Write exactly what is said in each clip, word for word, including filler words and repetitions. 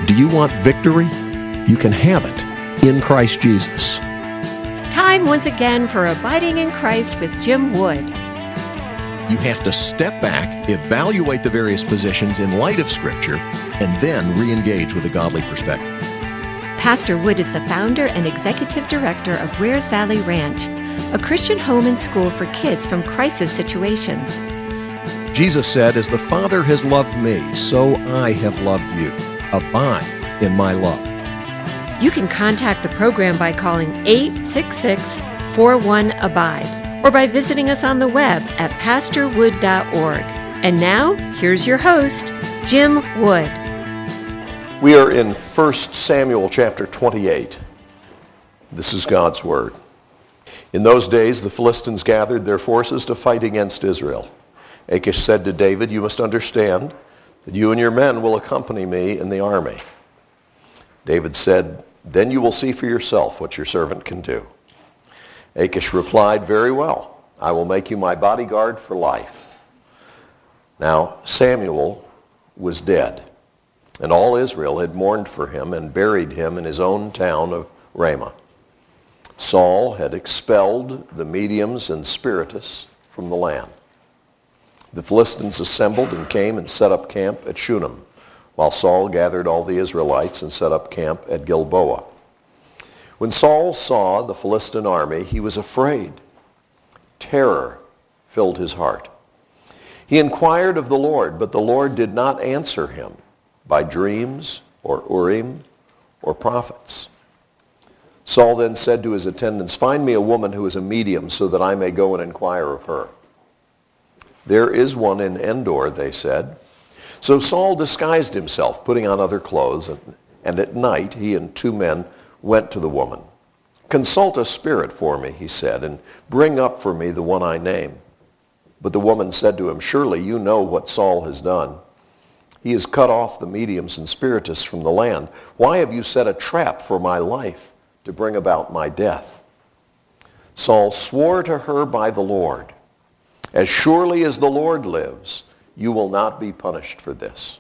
Do you want victory? You can have it in Christ Jesus. Time once again for Abiding in Christ with Jim Wood. You have to step back, evaluate the various positions in light of Scripture, and then re-engage with a godly perspective. Pastor Wood is the founder and executive director of Wares Valley Ranch, a Christian home and school for kids from crisis situations. Jesus said, "As the Father has loved me, so I have loved you. Abide in my love." You can contact the program by calling eight six six, four one, ABIDE or by visiting us on the web at pastor wood dot org. And now, here's your host, Jim Wood. We are in First Samuel chapter twenty-eight. This is God's Word. In those days, the Philistines gathered their forces to fight against Israel. Achish said to David, "You must understand that you and your men will accompany me in the army." David said, "Then you will see for yourself what your servant can do." Achish replied, "Very well, I will make you my bodyguard for life." Now Samuel was dead, and all Israel had mourned for him and buried him in his own town of Ramah. Saul had expelled the mediums and spiritists from the land. The Philistines assembled and came and set up camp at Shunem, while Saul gathered all the Israelites and set up camp at Gilboa. When Saul saw the Philistine army, he was afraid. Terror filled his heart. He inquired of the Lord, but the Lord did not answer him by dreams or Urim or prophets. Saul then said to his attendants, "Find me a woman who is a medium so that I may go and inquire of her." "There is one in Endor," they said. So Saul disguised himself, putting on other clothes, and, and at night he and two men went to the woman. "Consult a spirit for me," he said, "and bring up for me the one I name." But the woman said to him, "Surely you know what Saul has done. He has cut off the mediums and spiritists from the land. Why have you set a trap for my life to bring about my death?" Saul swore to her by the Lord, "As surely as the Lord lives, you will not be punished for this."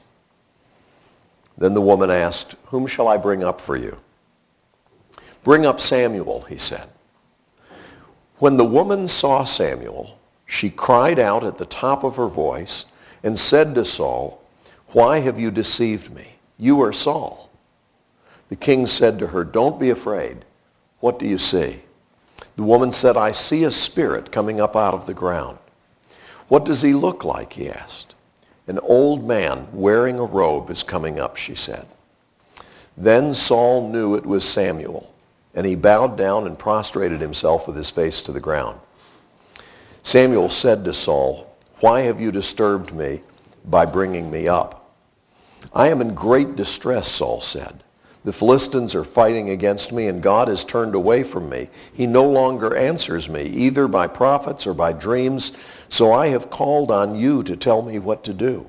Then the woman asked, "Whom shall I bring up for you?" "Bring up Samuel," he said. When the woman saw Samuel, she cried out at the top of her voice and said to Saul, "Why have you deceived me? You are Saul." The king said to her, "Don't be afraid. What do you see?" The woman said, "I see a spirit coming up out of the ground." "What does he look like?" he asked. "An old man wearing a robe is coming up," she said. Then Saul knew it was Samuel, and he bowed down and prostrated himself with his face to the ground. Samuel said to Saul, "Why have you disturbed me by bringing me up?" "I am in great distress," Saul said. "The Philistines are fighting against me, and God has turned away from me. He no longer answers me, either by prophets or by dreams, so I have called on you to tell me what to do."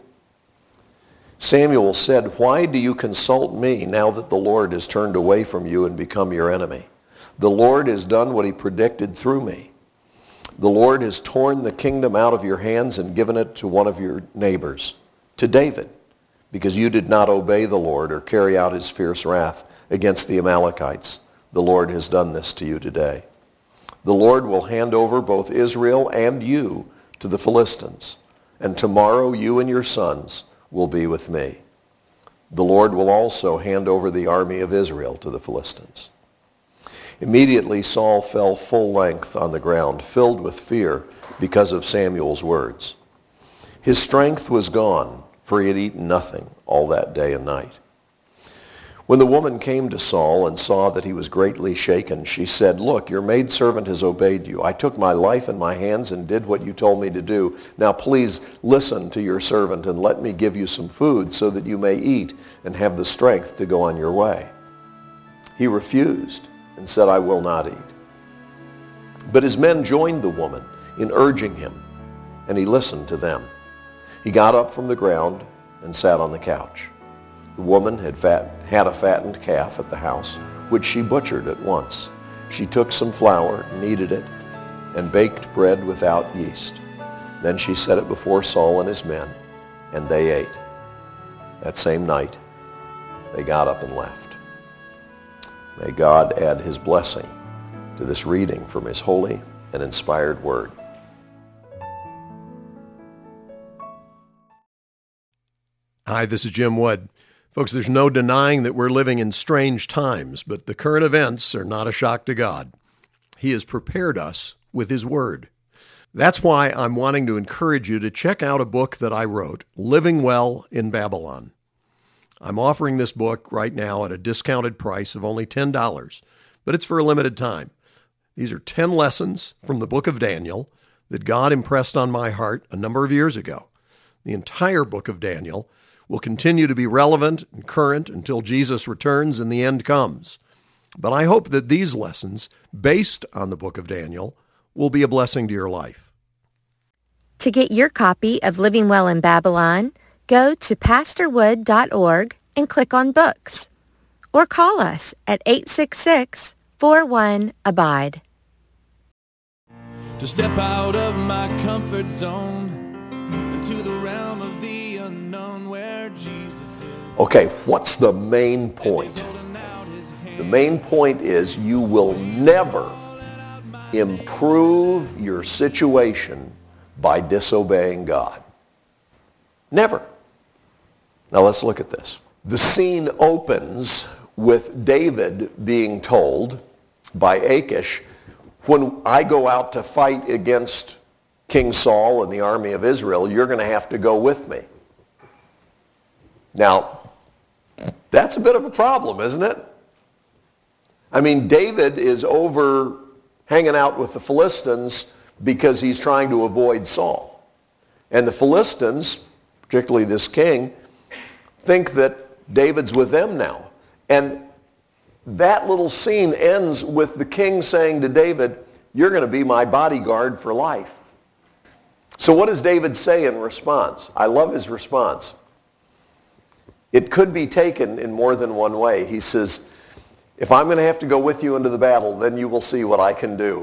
Samuel said, "Why do you consult me now that the Lord has turned away from you and become your enemy? The Lord has done what he predicted through me. The Lord has torn the kingdom out of your hands and given it to one of your neighbors, to David, because you did not obey the Lord or carry out his fierce wrath against the Amalekites. The Lord has done this to you today. The Lord will hand over both Israel and you to the Philistines, and tomorrow you and your sons will be with me. The Lord will also hand over the army of Israel to the Philistines." Immediately Saul fell full length on the ground, filled with fear because of Samuel's words. His strength was gone, for he had eaten nothing all that day and night. When the woman came to Saul and saw that he was greatly shaken, she said, "Look, your maidservant has obeyed you. I took my life in my hands and did what you told me to do. Now please listen to your servant and let me give you some food so that you may eat and have the strength to go on your way." He refused and said, "I will not eat." But his men joined the woman in urging him, and he listened to them. He got up from the ground and sat on the couch. The woman had, fat, had a fattened calf at the house, which she butchered at once. She took some flour, kneaded it, and baked bread without yeast. Then she set it before Saul and his men, and they ate. That same night, they got up and left. May God add his blessing to this reading from his holy and inspired word. Hi, this is Jim Wood. Folks, there's no denying that we're living in strange times, but the current events are not a shock to God. He has prepared us with his word. That's why I'm wanting to encourage you to check out a book that I wrote, Living Well in Babylon. I'm offering this book right now at a discounted price of only ten dollars, but it's for a limited time. These are ten lessons from the book of Daniel that God impressed on my heart a number of years ago. The entire book of Daniel will continue to be relevant and current until Jesus returns and the end comes. But I hope that these lessons, based on the book of Daniel, will be a blessing to your life. To get your copy of Living Well in Babylon, go to pastor wood dot org and click on Books. Or call us at eight six six, four one, abide. To step out of my comfort zone into the realm of the unknown where Jesus is. Okay, what's the main point? The main point is you will never improve your situation by disobeying God. Never. Now let's look at this. The scene opens with David being told by Achish, when I go out to fight against King Saul and the army of Israel, you're going to have to go with me. Now, that's a bit of a problem, isn't it? I mean, David is over hanging out with the Philistines because he's trying to avoid Saul. And the Philistines, particularly this king, think that David's with them now. And that little scene ends with the king saying to David, you're going to be my bodyguard for life. So what does David say in response? I love his response. It could be taken in more than one way. He says, if I'm going to have to go with you into the battle, then you will see what I can do.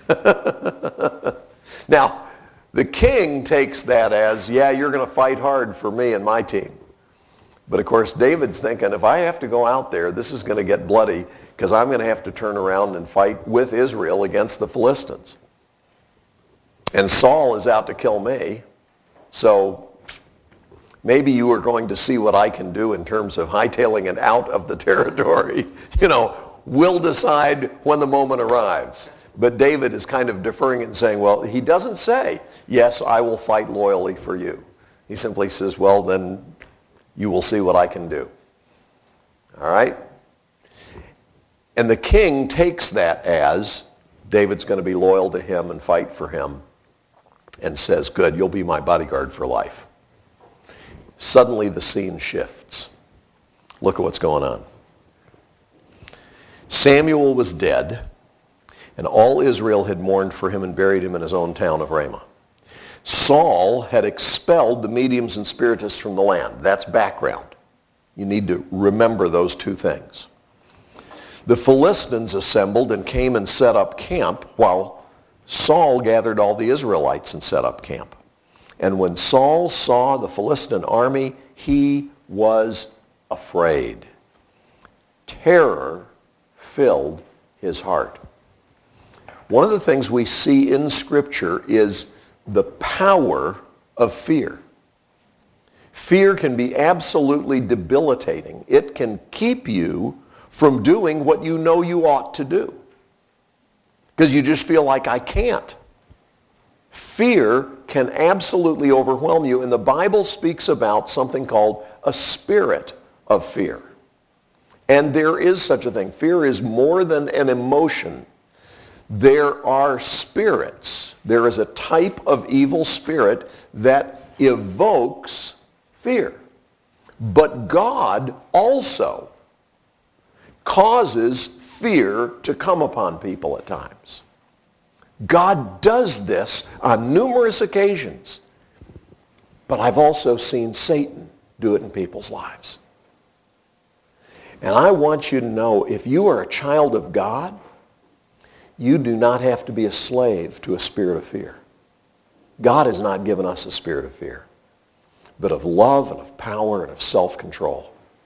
Now, the king takes that as, yeah, you're going to fight hard for me and my team. But of course, David's thinking, if I have to go out there, this is going to get bloody because I'm going to have to turn around and fight with Israel against the Philistines. And Saul is out to kill me. So maybe you are going to see what I can do in terms of hightailing it out of the territory. You know, we'll decide when the moment arrives. But David is kind of deferring and saying, well, he doesn't say, yes, I will fight loyally for you. He simply says, well, then you will see what I can do. All right? And the king takes that as David's going to be loyal to him and fight for him and says, good, you'll be my bodyguard for life. Suddenly the scene shifts. Look at what's going on. Samuel was dead, and all Israel had mourned for him and buried him in his own town of Ramah. Saul had expelled the mediums and spiritists from the land. That's background. You need to remember those two things. The Philistines assembled and came and set up camp while Saul gathered all the Israelites and set up camp. And when Saul saw the Philistine army, he was afraid. Terror filled his heart. One of the things we see in Scripture is the power of fear. Fear can be absolutely debilitating. It can keep you from doing what you know you ought to do, because you just feel like, I can't. Fear can absolutely overwhelm you, and the Bible speaks about something called a spirit of fear. And there is such a thing. Fear is more than an emotion. There are spirits. There is a type of evil spirit that evokes fear. But God also causes fear to come upon people at times. God does this on numerous occasions. But I've also seen Satan do it in people's lives. And I want you to know, if you are a child of God, you do not have to be a slave to a spirit of fear. God has not given us a spirit of fear, but of love and of power and of self-control.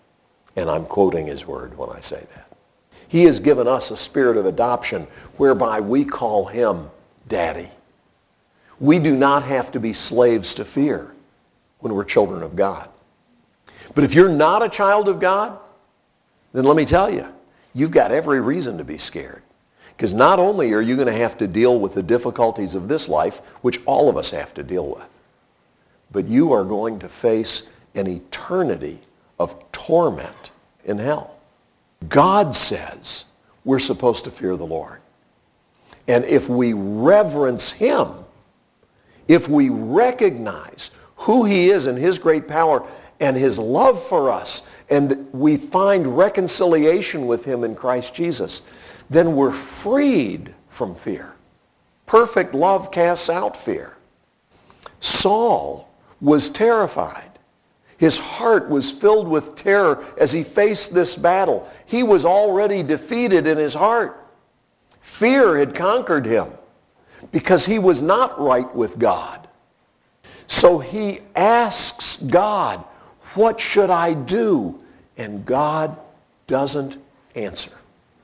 And I'm quoting his word when I say that. He has given us a spirit of adoption whereby we call him Daddy. We do not have to be slaves to fear when we're children of God. But if you're not a child of God, then let me tell you, you've got every reason to be scared. Because not only are you going to have to deal with the difficulties of this life, which all of us have to deal with, but you are going to face an eternity of torment in hell. God says we're supposed to fear the Lord. And if we reverence him, if we recognize who he is and his great power and his love for us, and we find reconciliation with him in Christ Jesus, then we're freed from fear. Perfect love casts out fear. Saul was terrified. His heart was filled with terror as he faced this battle. He was already defeated in his heart. Fear had conquered him because he was not right with God. So he asks God, what should I do? And God doesn't answer.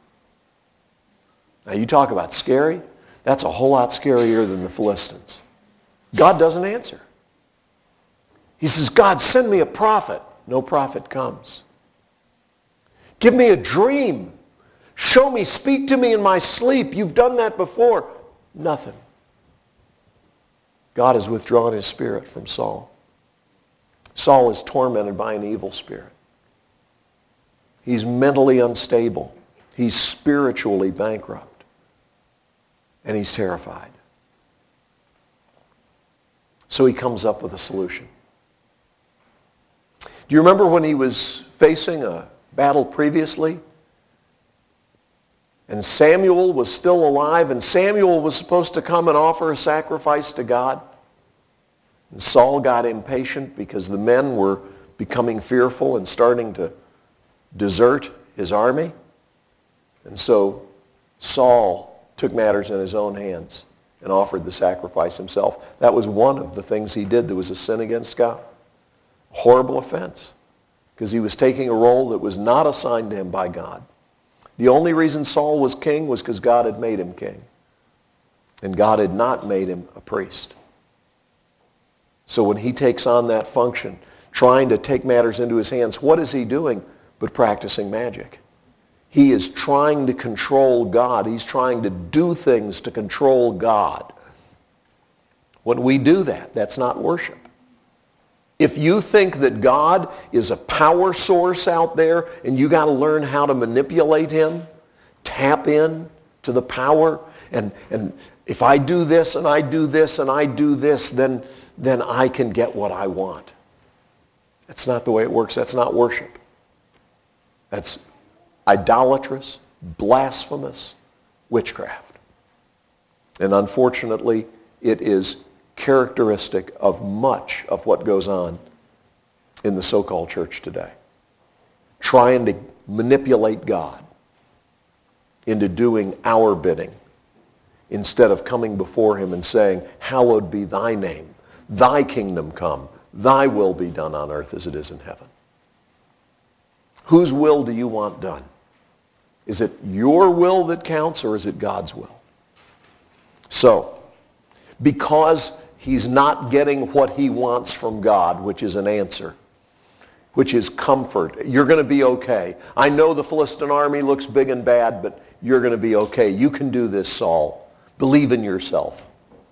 Now you talk about scary. That's a whole lot scarier than the Philistines. God doesn't answer. He says, God, send me a prophet. No prophet comes. Give me a dream. Show me, speak to me in my sleep. You've done that before. Nothing. God has withdrawn his spirit from Saul. Saul is tormented by an evil spirit. He's mentally unstable. He's spiritually bankrupt. And he's terrified. So he comes up with a solution. Do you remember when he was facing a battle previously? And Samuel was still alive, and Samuel was supposed to come and offer a sacrifice to God. And Saul got impatient because the men were becoming fearful and starting to desert his army. And so Saul took matters in his own hands and offered the sacrifice himself. That was one of the things he did that was a sin against God. Horrible offense, because he was taking a role that was not assigned to him by God. The only reason Saul was king was because God had made him king. And God had not made him a priest. So when he takes on that function, trying to take matters into his hands, what is he doing but practicing magic? He is trying to control God. He's trying to do things to control God. When we do that, that's not worship. If you think that God is a power source out there and you got to learn how to manipulate him, tap in to the power, and, and if I do this and I do this and I do this, then, then I can get what I want. That's not the way it works. That's not worship. That's idolatrous, blasphemous witchcraft. And unfortunately, it is characteristic of much of what goes on in the so-called church today. Trying to manipulate God into doing our bidding instead of coming before him and saying, hallowed be thy name, thy kingdom come, thy will be done on earth as it is in heaven. Whose will do you want done? Is it your will that counts, or is it God's will? So, because he's not getting what he wants from God, which is an answer, which is comfort. You're going to be okay. I know the Philistine army looks big and bad, but you're going to be okay. You can do this, Saul. Believe in yourself.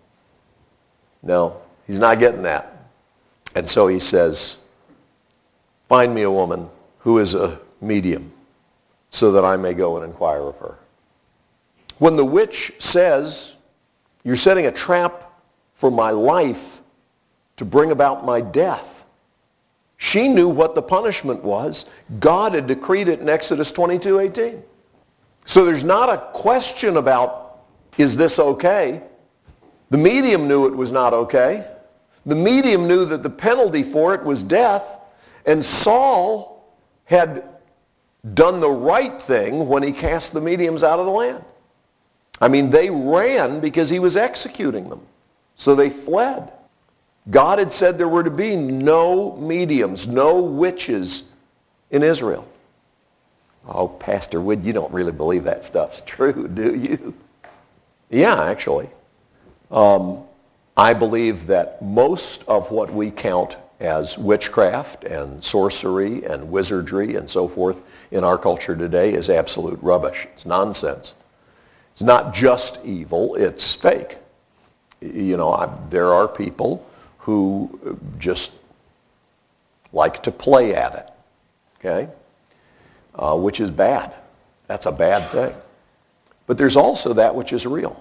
No, he's not getting that. And so he says, find me a woman who is a medium so that I may go and inquire of her. When the witch says, you're setting a trap for my life to bring about my death, she knew what the punishment was. God had decreed it in Exodus twenty-two eighteen. So there's not a question about, is this okay? The medium knew it was not okay. The medium knew that the penalty for it was death. And Saul had done the right thing when he cast the mediums out of the land. I mean, they ran because he was executing them. So they fled. God had said there were to be no mediums, no witches in Israel. Oh, Pastor Wood, you don't really believe that stuff's true, do you? Yeah, actually. Um, I believe that most of what we count as witchcraft and sorcery and wizardry and so forth in our culture today is absolute rubbish. It's nonsense. It's not just evil, it's fake. You know, I, there are people who just like to play at it, okay, uh, which is bad. That's a bad thing. But there's also that which is real.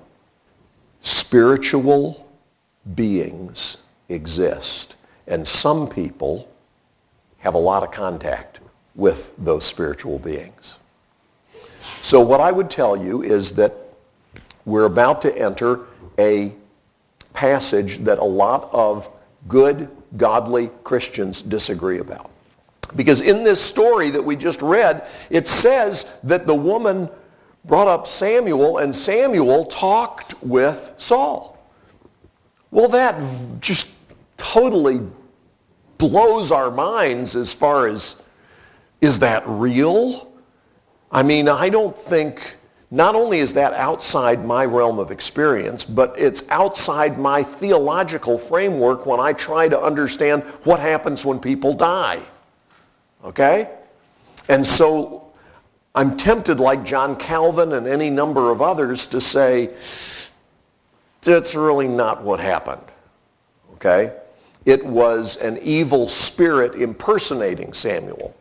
Spiritual beings exist, and some people have a lot of contact with those spiritual beings. So what I would tell you is that we're about to enter a passage that a lot of good, godly Christians disagree about. Because in this story that we just read, it says that the woman brought up Samuel, and Samuel talked with Saul. Well, that just totally blows our minds as far as, is that real? I mean, I don't think, not only is that outside my realm of experience, but it's outside my theological framework when I try to understand what happens when people die. Okay? And so I'm tempted, like John Calvin and any number of others, to say, that's really not what happened. Okay? It was an evil spirit impersonating Samuel.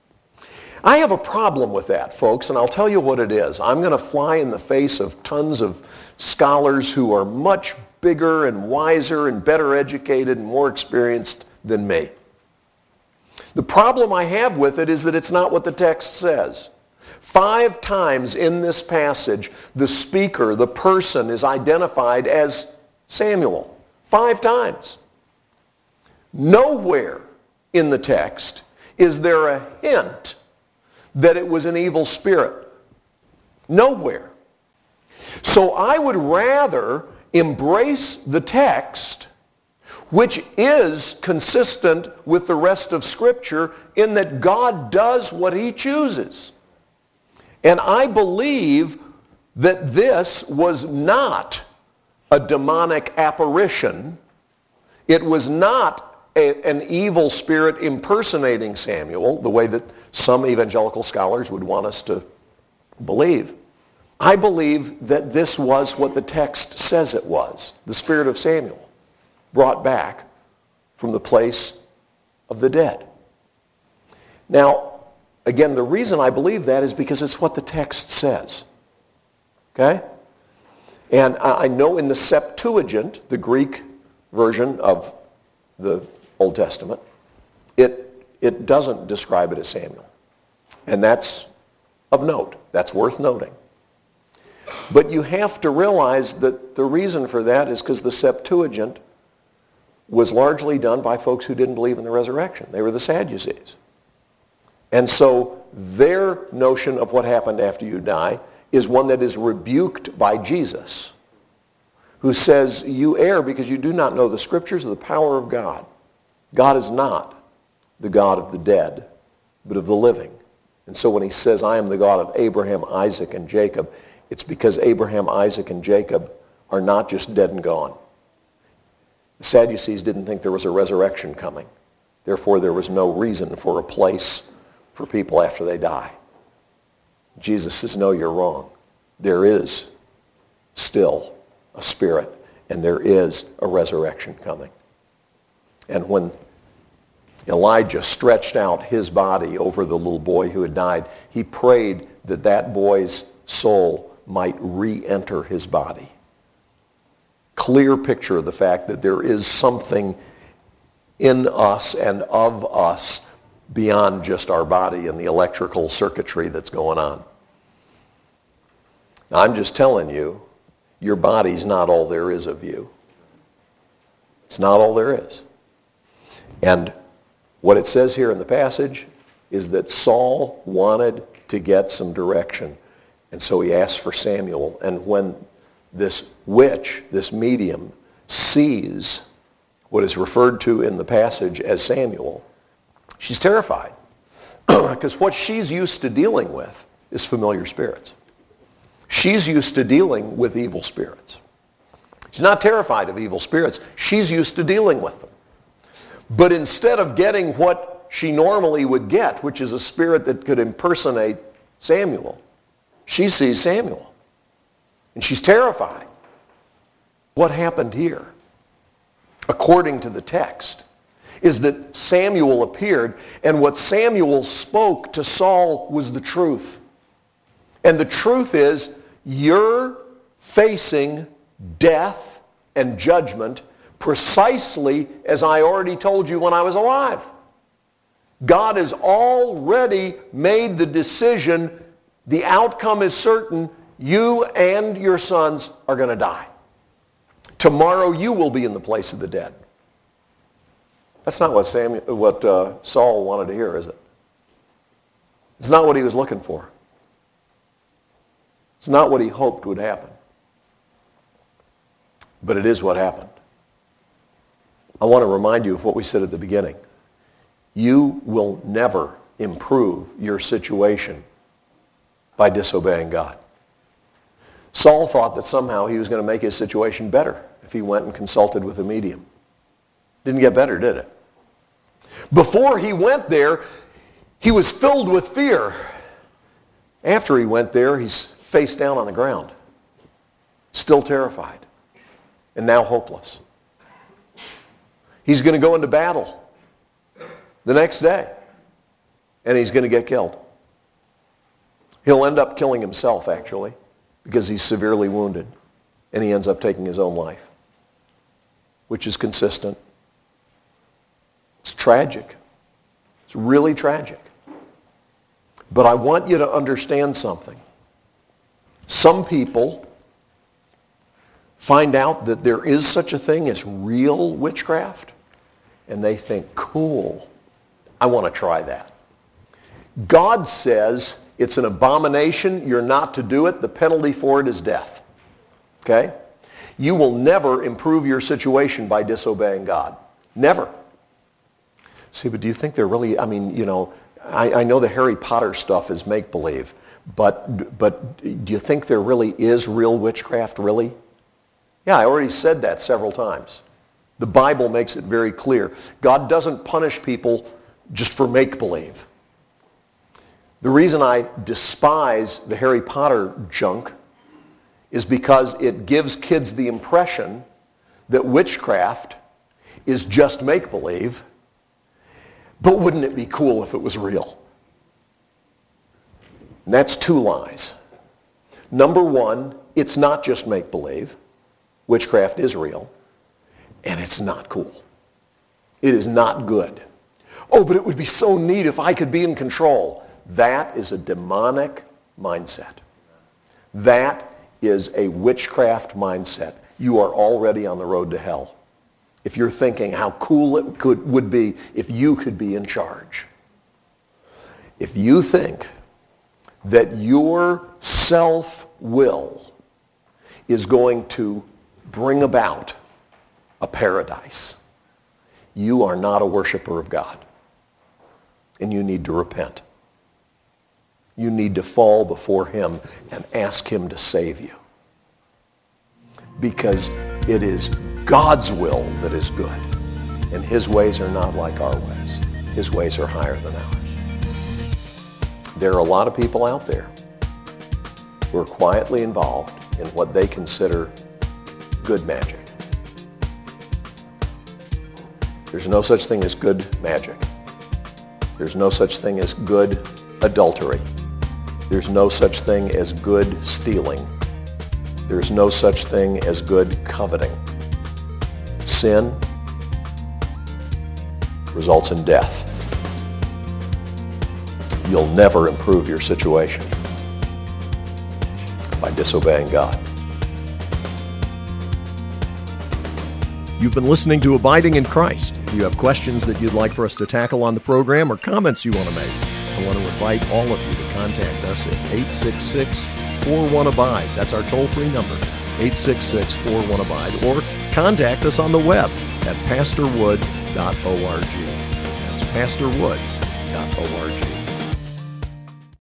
I have a problem with that, folks, and I'll tell you what it is. I'm going to fly in the face of tons of scholars who are much bigger and wiser and better educated and more experienced than me. The problem I have with it is that it's not what the text says. Five times in this passage, the speaker, the person, is identified as Samuel. Five times. Nowhere in the text is there a hint that it was an evil spirit. Nowhere. So I would rather embrace the text, which is consistent with the rest of Scripture in that God does what he chooses. And I believe that this was not a demonic apparition. It was not a, an evil spirit impersonating Samuel, the way that some evangelical scholars would want us to believe. I believe that this was what the text says it was, the spirit of Samuel, brought back from the place of the dead. Now, again, the reason I believe that is because it's what the text says. Okay? And I know in the Septuagint, the Greek version of the Old Testament, it, it doesn't describe it as Samuel. And that's of note. That's worth noting. But you have to realize that the reason for that is because the Septuagint was largely done by folks who didn't believe in the resurrection. They were the Sadducees. And so their notion of what happened after you die is one that is rebuked by Jesus, who says, you err because you do not know the Scriptures or the power of God. God is not the God of the dead, but of the living. And so when he says, I am the God of Abraham, Isaac, and Jacob, it's because Abraham, Isaac, and Jacob are not just dead and gone. The Sadducees didn't think there was a resurrection coming. Therefore, there was no reason for a place for people after they die. Jesus says, no, you're wrong. There is still a spirit, and there is a resurrection coming. And when Elijah stretched out his body over the little boy who had died, he prayed that that boy's soul might re-enter his body. Clear picture of the fact that there is something in us and of us beyond just our body and the electrical circuitry that's going on. Now, I'm just telling you, your body's not all there is of you. It's not all there is. And what it says here in the passage is that Saul wanted to get some direction. And so he asked for Samuel. And when this witch, this medium, sees what is referred to in the passage as Samuel, she's terrified. Because what she's used to dealing with is familiar spirits. She's used to dealing with evil spirits. She's not terrified of evil spirits. She's used to dealing with them. But instead of getting what she normally would get, which is a spirit that could impersonate Samuel, she sees Samuel. And she's terrified. What happened here, according to the text, is that Samuel appeared, and what Samuel spoke to Saul was the truth. And the truth is, you're facing death and judgment precisely as I already told you when I was alive. God has already made the decision. The outcome is certain. You and your sons are going to die. Tomorrow you will be in the place of the dead. That's not what Samuel, what uh, Saul wanted to hear, is it? It's not what he was looking for. It's not what he hoped would happen. But it is what happened. I want to remind you of what we said at the beginning. You will never improve your situation by disobeying God. Saul thought that somehow he was going to make his situation better if he went and consulted with a medium. Didn't get better, did it? Before he went there, he was filled with fear. After he went there, he's face down on the ground, still terrified, and now hopeless. He's going to go into battle the next day, and he's going to get killed. He'll end up killing himself, actually, because he's severely wounded, and he ends up taking his own life, which is consistent. It's tragic. It's really tragic. But I want you to understand something. Some people find out that there is such a thing as real witchcraft, and they think, cool, I want to try that. God says it's an abomination. You're not to do it. The penalty for it is death. Okay? You will never improve your situation by disobeying God. Never. See, but do you think they're really, I mean, you know, I, I know the Harry Potter stuff is make-believe, but, but do you think there really is real witchcraft, really? Yeah, I already said that several times. The Bible makes it very clear. God doesn't punish people just for make-believe. The reason I despise the Harry Potter junk is because it gives kids the impression that witchcraft is just make-believe, but wouldn't it be cool if it was real? And that's two lies. Number one, it's not just make-believe. Witchcraft is real, and it's not cool. It is not good. Oh, but it would be so neat if I could be in control. That is a demonic mindset. That is a witchcraft mindset. You are already on the road to hell. If you're thinking how cool it could, would be if you could be in charge. If you think that your self-will is going to bring about a paradise, you are not a worshiper of God. And you need to repent. You need to fall before him and ask him to save you. Because it is God's will that is good. And his ways are not like our ways. His ways are higher than ours. There are a lot of people out there who are quietly involved in what they consider good magic. There's no such thing as good magic. There's no such thing as good adultery. There's no such thing as good stealing. There's no such thing as good coveting. Sin results in death. You'll never improve your situation by disobeying God. You've been listening to Abiding in Christ. If you have questions that you'd like for us to tackle on the program or comments you want to make, I want to invite all of you to contact us at eight six six, four one, abide. That's our toll-free number, eight six six, four one, abide. Or contact us on the web at pastor wood dot org. That's pastor wood dot org.